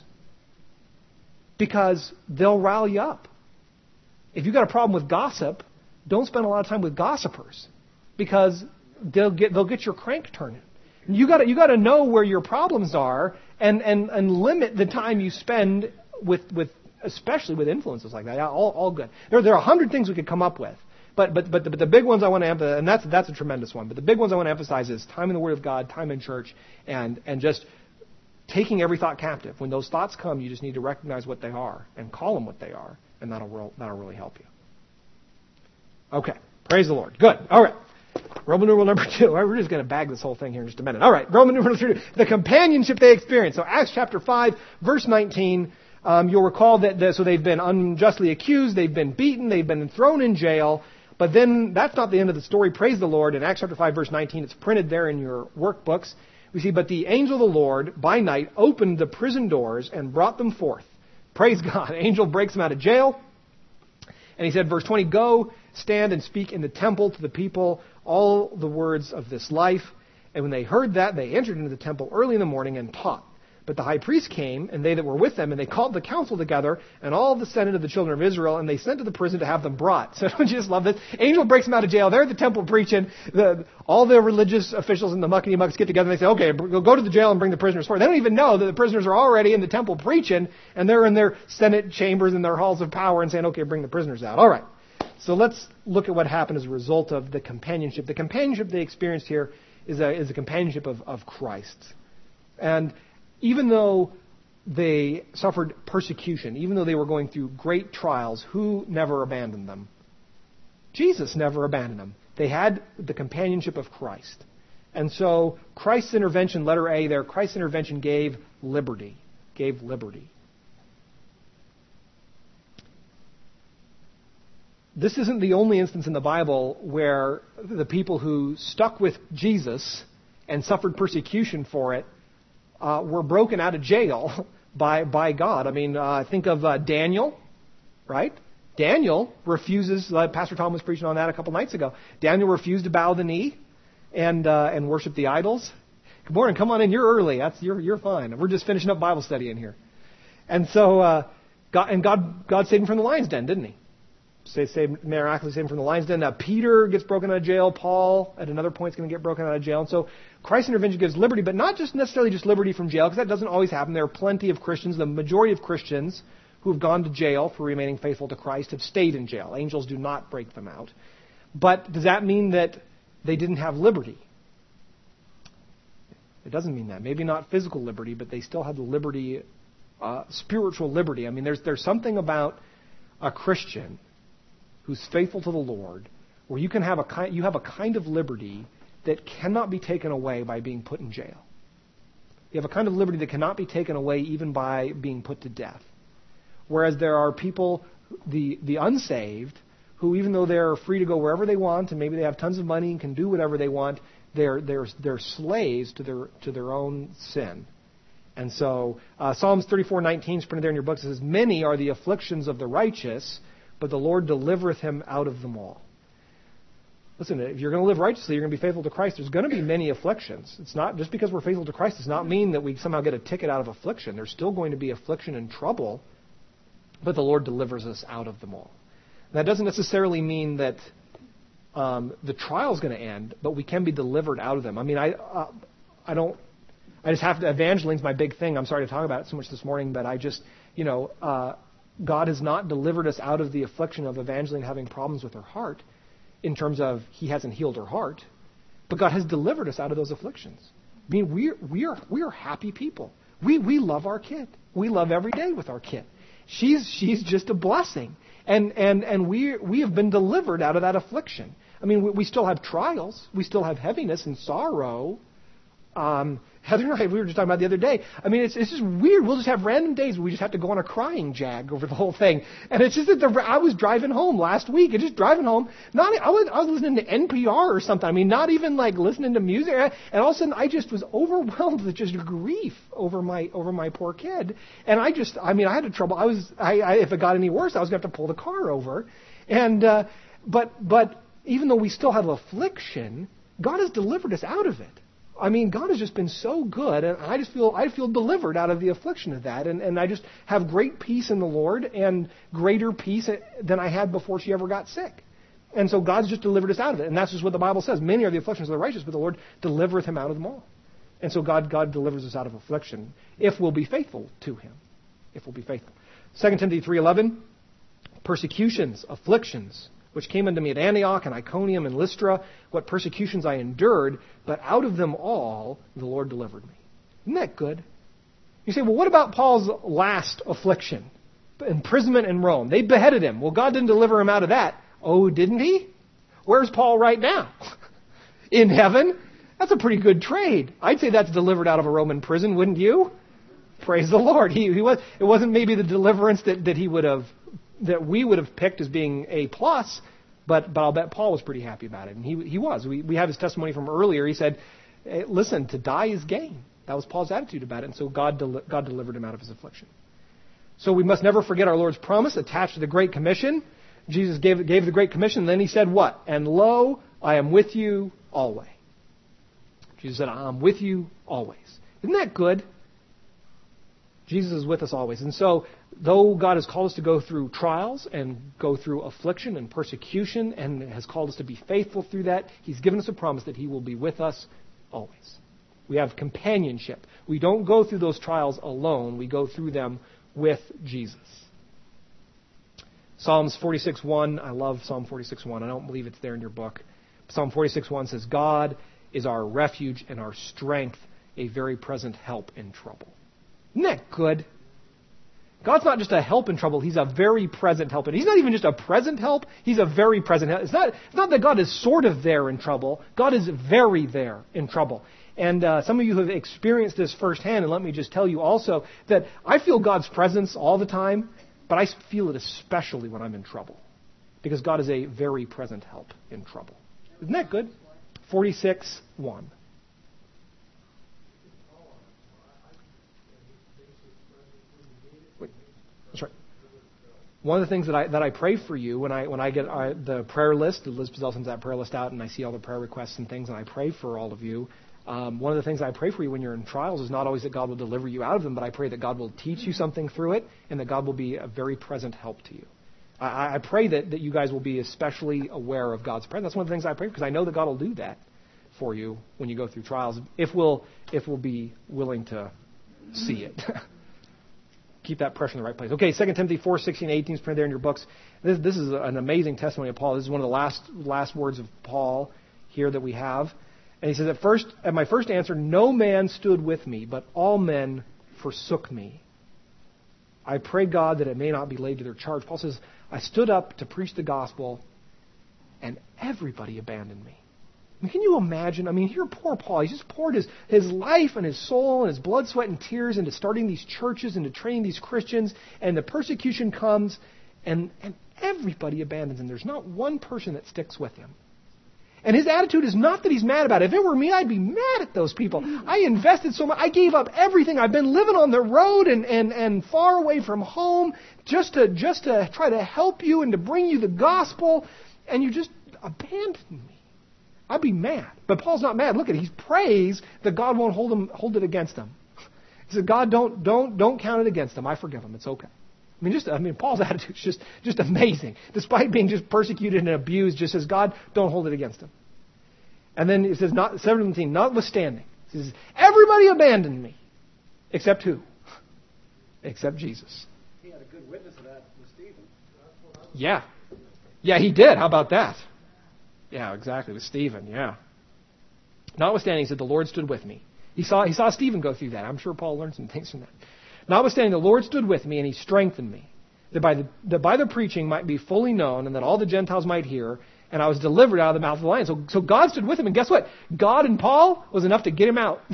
because they'll rile you up. If you've got a problem with gossip, don't spend a lot of time with gossipers, because they'll get they'll get your crank turning. You got you got to know where your problems are, and, and, and limit the time you spend with with especially with influences like that. All all good. There there are a hundred things we could come up with, but but but the, but the big ones I want to emphasize, and that's that's a tremendous one. But the big ones I want to emphasize is time in the Word of God, time in church, and and just taking every thought captive. When those thoughts come, you just need to recognize what they are and call them what they are, and that'll real, that'll really help you. Okay. Praise the Lord. Good. All right. Roman numeral number two. All right, we're just going to bag this whole thing here in just a minute. All right. Roman numeral two. The companionship they experience. So Acts chapter five, verse nineteen. Um, you'll recall that the, so they've been unjustly accused. They've been beaten. They've been thrown in jail. But then that's not the end of the story. Praise the Lord. In Acts chapter five, verse nineteen, it's printed there in your workbooks. We see, but the angel of the Lord by night opened the prison doors and brought them forth. Praise God. Angel breaks them out of jail. And he said, verse twenty, go, stand and speak in the temple to the people all the words of this life. And when they heard that, they entered into the temple early in the morning and taught. But the high priest came, and they that were with them, and they called the council together, and all the senate of the children of Israel, and they sent to the prison to have them brought. So don't you just love this? Angel breaks them out of jail. They're at the temple preaching. The, all the religious officials and the muckety mucks get together, and they say, okay, go to the jail and bring the prisoners forward. They don't even know that the prisoners are already in the temple preaching, and they're in their senate chambers and their halls of power and saying, okay, bring the prisoners out. All right. So let's look at what happened as a result of the companionship. The companionship they experienced here is a, is a companionship of, of Christ. And even though they suffered persecution, even though they were going through great trials, who never abandoned them? Jesus never abandoned them. They had the companionship of Christ. And so Christ's intervention, letter A there, Christ's intervention gave liberty. Gave liberty. This isn't the only instance in the Bible where the people who stuck with Jesus and suffered persecution for it uh, were broken out of jail by by God. I mean, uh, think of uh, Daniel, right? Daniel refuses. Uh, Pastor Tom was preaching on that a couple nights ago. Daniel refused to bow the knee and uh, and worship the idols. Good morning. Come on in. You're early. That's you're you're fine. We're just finishing up Bible study in here. And so uh, God and God God saved him from the lion's den, didn't he? Say, saved, miraculously saved him from the lion's den. Now, Peter gets broken out of jail. Paul, at another point, is going to get broken out of jail. And so Christ's intervention gives liberty, but not just necessarily just liberty from jail, because that doesn't always happen. There are plenty of Christians, the majority of Christians who have gone to jail for remaining faithful to Christ have stayed in jail. Angels do not break them out. But does that mean that they didn't have liberty? It doesn't mean that. Maybe not physical liberty, but they still had the liberty, uh, spiritual liberty. I mean, there's there's something about a Christian who's faithful to the Lord, where you can have a kind, you have a kind of liberty that cannot be taken away by being put in jail. You have a kind of liberty that cannot be taken away even by being put to death. Whereas there are people, the the unsaved, who even though they're free to go wherever they want, and maybe they have tons of money and can do whatever they want, they're they're they're slaves to their to their own sin. And so uh, Psalms thirty-four nineteen is printed there in your book. It says, "Many are the afflictions of the righteous, but the Lord delivereth him out of them all." Listen, if you're going to live righteously, you're going to be faithful to Christ, there's going to be many afflictions. It's not just because we're faithful to Christ does not mean that we somehow get a ticket out of affliction. There's still going to be affliction and trouble, but the Lord delivers us out of them all. And that doesn't necessarily mean that um, the trial is going to end, but we can be delivered out of them. I mean, I uh, I don't. I just have to. Evangeling's my big thing. I'm sorry to talk about it so much this morning, but I just, you know, uh, God has not delivered us out of the affliction of Evangeline having problems with her heart, in terms of He hasn't healed her heart, but God has delivered us out of those afflictions. I mean, we're we are we are happy people. We we love our kid. We love every day with our kid. She's she's just a blessing, and and and we we have been delivered out of that affliction. I mean, we, we still have trials, we still have heaviness and sorrow. Um, Heather and I, we were just talking about the other day. I mean, it's it's just weird. We'll just have random days where we just have to go on a crying jag over the whole thing. And it's just that the, I was driving home last week, and just driving home, not I was I was listening to N P R or something. I mean, not even like listening to music. And all of a sudden, I just was overwhelmed with just grief over my over my poor kid. And I just, I mean, I had a trouble. I was, I, I if it got any worse, I was going to have to pull the car over. And uh, but but even though we still have affliction, God has delivered us out of it. I mean, God has just been so good, and I just feel I feel delivered out of the affliction of that, and, and I just have great peace in the Lord, and greater peace than I had before she ever got sick. And so God's just delivered us out of it, and that's just what the Bible says. Many are the afflictions of the righteous, but the Lord delivereth him out of them all. And so God God delivers us out of affliction if we'll be faithful to Him, if we'll be faithful. Second Timothy three eleven, persecutions, afflictions, which came unto me at Antioch and Iconium and Lystra, what persecutions I endured, but out of them all the Lord delivered me. Isn't that good? You say, well, what about Paul's last affliction? Imprisonment in Rome. They beheaded him. Well, God didn't deliver him out of that. Oh, didn't He? Where's Paul right now? In heaven? That's a pretty good trade. I'd say that's delivered out of a Roman prison, wouldn't you? Praise the Lord. He, he was. It wasn't maybe the deliverance that, that he would have that we would have picked as being a plus, but but I'll bet Paul was pretty happy about it, and he he was. We we have his testimony from earlier. He said, hey, "Listen, to die is gain." That was Paul's attitude about it, and so God deli- God delivered him out of his affliction. So we must never forget our Lord's promise attached to the Great Commission. Jesus gave gave the Great Commission, and then He said, "What? And lo, I am with you always." Jesus said, "I'm with you always." Isn't that good? Jesus is with us always. And so, though God has called us to go through trials and go through affliction and persecution and has called us to be faithful through that, He's given us a promise that He will be with us always. We have companionship. We don't go through those trials alone. We go through them with Jesus. Psalms forty-six one. I love Psalm forty-six one. I don't believe it's there in your book. Psalm forty-six one says, God is our refuge and our strength, a very present help in trouble. Isn't that good? God's not just a help in trouble. He's a very present help. And He's not even just a present help. He's a very present help. It's not, it's not that God is sort of there in trouble. God is very there in trouble. And uh, some of you have experienced this firsthand. And let me just tell you also that I feel God's presence all the time, but I feel it especially when I'm in trouble. Because God is a very present help in trouble. Isn't that good? forty-six one. one of the things that I that I pray for you when I when I get uh, the prayer list, Liz Pizzell sends that prayer list out, and I see all the prayer requests and things, and I pray for all of you. Um, one of the things I pray for you when you're in trials is not always that God will deliver you out of them, but I pray that God will teach you something through it, and that God will be a very present help to you. I, I pray that, that you guys will be especially aware of God's presence. That's one of the things I pray, because I know that God will do that for you when you go through trials, if we'll if we'll be willing to see it. Keep that pressure in the right place. Okay, Second Timothy four, sixteen, eighteen is printed there in your books. This, this is an amazing testimony of Paul. This is one of the last last words of Paul here that we have. And he says, at first, at my first answer, no man stood with me, but all men forsook me. I pray God that it may not be laid to their charge. Paul says, I stood up to preach the gospel, and everybody abandoned me. I mean, can you imagine? I mean, here poor Paul, he's just poured his, his life and his soul and his blood, sweat, and tears into starting these churches, into training these Christians, and the persecution comes, and, and everybody abandons him. There's not one person that sticks with him. And his attitude is not that he's mad about it. If it were me, I'd be mad at those people. I invested so much. I gave up everything. I've been living on the road and, and, and far away from home just to just to try to help you and to bring you the gospel, and you just abandoned me. I'd be mad. But Paul's not mad. Look at it. He prays that God won't hold him hold it against him. He said, God, don't don't don't count it against him. I forgive him. It's okay. I mean, just I mean, Paul's attitude is just, just amazing. Despite being just persecuted and abused, just says, God, don't hold it against him. And then it says, not, seventeen, notwithstanding. It says, everybody abandoned me. Except who? Except Jesus. He had a good witness of that with Stephen. Yeah. Yeah, he did. How about that? Yeah, exactly. With Stephen, yeah. Notwithstanding, he said, the Lord stood with me. He saw, he saw Stephen go through that. I'm sure Paul learned some things from that. Notwithstanding, the Lord stood with me, and he strengthened me, that by the, that by the preaching might be fully known, and that all the Gentiles might hear, and I was delivered out of the mouth of the lion. So, so God stood with him, and guess what? God and Paul was enough to get him out.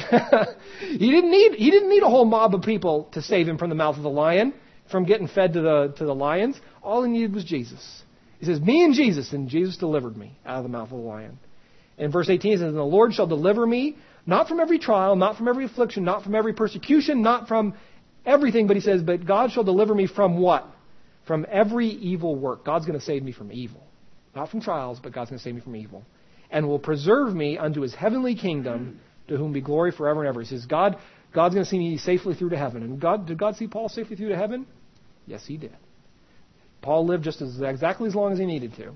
he didn't need he didn't need a whole mob of people to save him from the mouth of the lion, from getting fed to the to the lions. All he needed was Jesus. He says, me and Jesus, and Jesus delivered me out of the mouth of the lion. And verse eighteen says, and the Lord shall deliver me, not from every trial, not from every affliction, not from every persecution, not from everything, but he says, but God shall deliver me from what? From every evil work. God's going to save me from evil. Not from trials, but God's going to save me from evil. And will preserve me unto his heavenly kingdom, to whom be glory forever and ever. He says, God, God's going to see me safely through to heaven. And God, did God see Paul safely through to heaven? Yes, he did. Paul lived just as exactly as long as he needed to.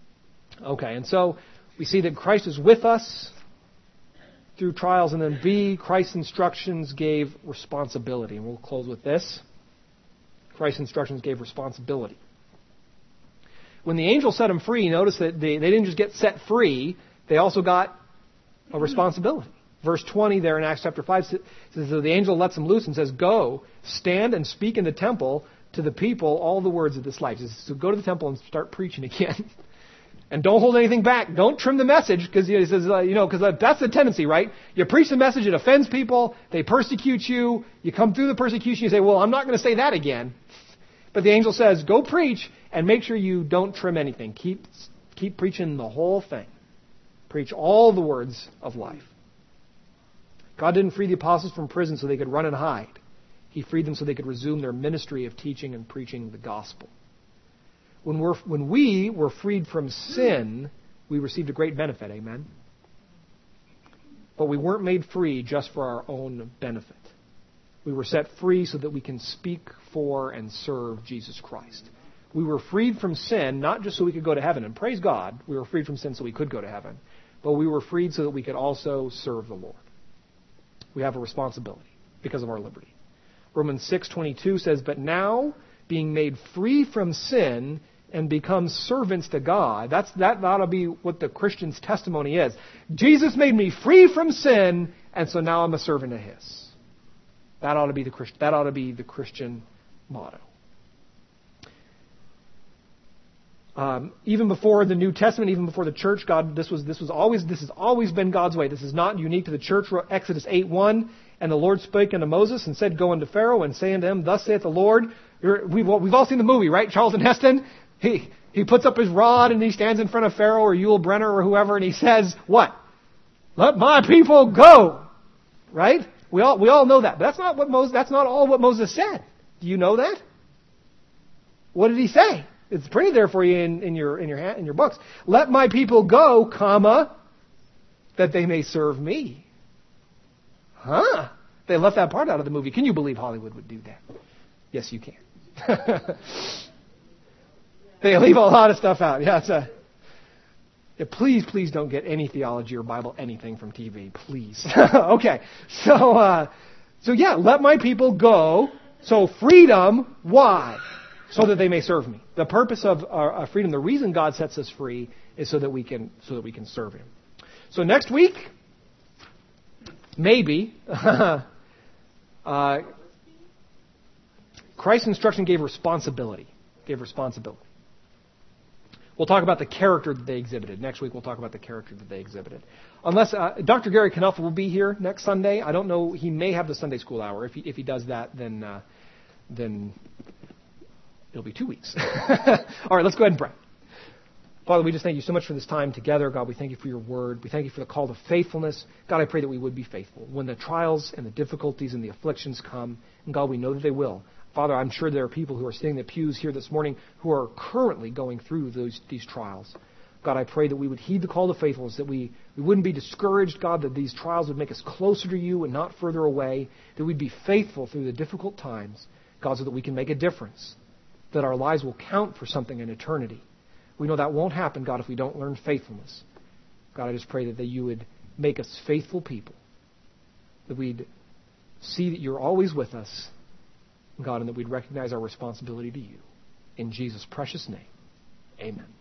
Okay, and so we see that Christ is with us through trials, and then B, Christ's instructions gave responsibility. And we'll close with this. Christ's instructions gave responsibility. When the angel set them free, notice that they, they didn't just get set free, they also got a responsibility. Verse twenty there in Acts chapter five says that the angel lets them loose and says, go, stand and speak in the temple to the people all the words of this life. He says, so go to the temple and start preaching again. And don't hold anything back. Don't trim the message, because he says, uh, you know, because that's the tendency, right? You preach the message, it offends people, they persecute you, you come through the persecution, you say, well, I'm not going to say that again. But the angel says, go preach, and make sure you don't trim anything. Keep, keep preaching the whole thing. Preach all the words of life. God didn't free the apostles from prison so they could run and hide. He freed them so they could resume their ministry of teaching and preaching the gospel. When, we're, when we were freed from sin, we received a great benefit, amen? But we weren't made free just for our own benefit. We were set free so that we can speak for and serve Jesus Christ. We were freed from sin, not just so we could go to heaven, and praise God, we were freed from sin so we could go to heaven, but we were freed so that we could also serve the Lord. We have a responsibility because of our liberty. Romans six twenty-two says, but now, being made free from sin and become servants to God. That's, that ought to be what the Christian's testimony is. Jesus made me free from sin, and so now I'm a servant of His. That ought to be the Christian, that ought to be the Christian motto. Um, even before the New Testament, even before the church, God, this was this was always this has always been God's way. This is not unique to the church. Exodus eight one, and the Lord spake unto Moses and said, go unto Pharaoh and say unto him, thus saith the Lord. You're, we've we've all seen the movie, right? Charlton Heston. He he puts up his rod and he stands in front of Pharaoh or Yul Brynner or whoever, and he says, what? Let my people go. Right? We all we all know that, but that's not what Moses. That's not all what Moses said. Do you know that? What did he say? It's printed there for you in, in your in your in your books. Let my people go, comma, that they may serve me. Huh? They left that part out of the movie. Can you believe Hollywood would do that? Yes, you can. They leave a lot of stuff out. Yeah, it's a, yeah, please, please don't get any theology or Bible anything from T V. Please. Okay. So, uh, so yeah, let my people go. So freedom, why? So that they may serve me. The purpose of our freedom, the reason God sets us free is so that we can, so that we can serve Him. So next week, maybe, uh, Christ's instruction gave responsibility. Gave responsibility. We'll talk about the character that they exhibited. Next week we'll talk about the character that they exhibited. Unless uh, Doctor Gary Knuffel will be here next Sunday. I don't know. He may have the Sunday school hour. If he, if he does that, then uh, then it'll be two weeks. All right, let's go ahead and pray. Father, we just thank you so much for this time together. God, we thank you for your word. We thank you for the call to faithfulness. God, I pray that we would be faithful. When the trials and the difficulties and the afflictions come, and God, we know that they will. Father, I'm sure there are people who are sitting in the pews here this morning who are currently going through those, these trials. God, I pray that we would heed the call to faithfulness, that we, we wouldn't be discouraged, God, that these trials would make us closer to you and not further away, that we'd be faithful through the difficult times, God, so that we can make a difference, that our lives will count for something in eternity. We know that won't happen, God, if we don't learn faithfulness. God, I just pray that, that you would make us faithful people, that we'd see that you're always with us, God, and that we'd recognize our responsibility to you. In Jesus' precious name, amen.